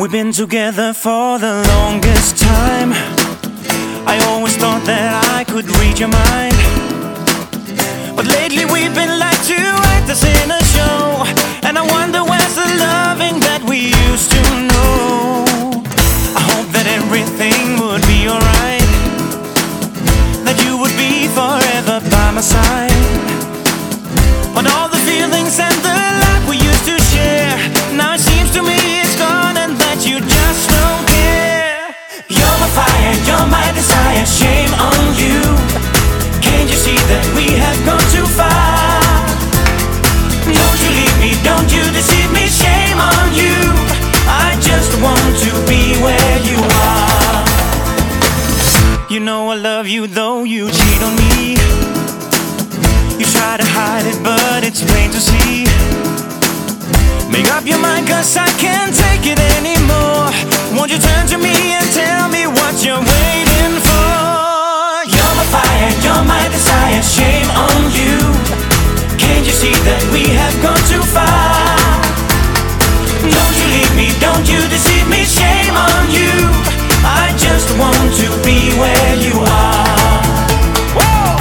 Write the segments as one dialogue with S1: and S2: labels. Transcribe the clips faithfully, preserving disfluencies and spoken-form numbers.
S1: We've been together for the longest time. I always thought that I could read your mind, but lately we've been like two actors in a show, and I wonder where's the loving that we used to know. I hope that everything would be alright, that you would be forever by my side. But all the feelings and the love we used to share, now it seems to me it's gone and that you just don't care. You're my fire, you're my desire, shame on you. Can't you see that we have gone too far? Don't you leave me, don't you deceive me, shame on you. I just want to be where you are. You know I love you though you cheat on me. You try to hide it but it's plain to see. Make up your mind cause I can't take it anymore. Won't you turn to me and tell me what you're waiting for? You're my fire, you're my desire, shame on you. Can't you see that we have gone too far? Don't you leave me, don't you deceive me, shame on you. I just want to be where you are. Whoa!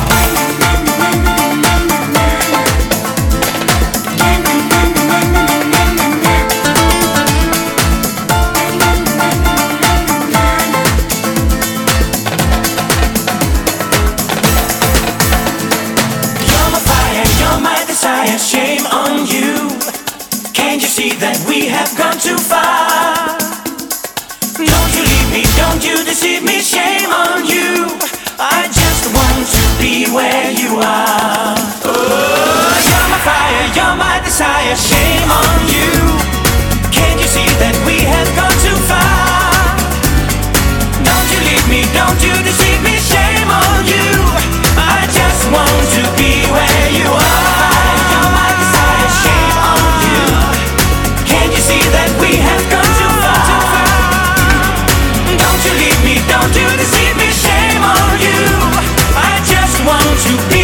S1: Shame on you. Can't you see that we have gone too far? Don't you leave me, don't you deceive me, shame on you. I just want to be where you are. Oh, you're my fire, you're my desire, shame on you. Can't you see that we have gone too far? Don't you leave me, don't you deceive me, shame on you. I just want to be where you are. We have gone too far. Don't you leave me, don't you deceive me, shame on you. I just want to be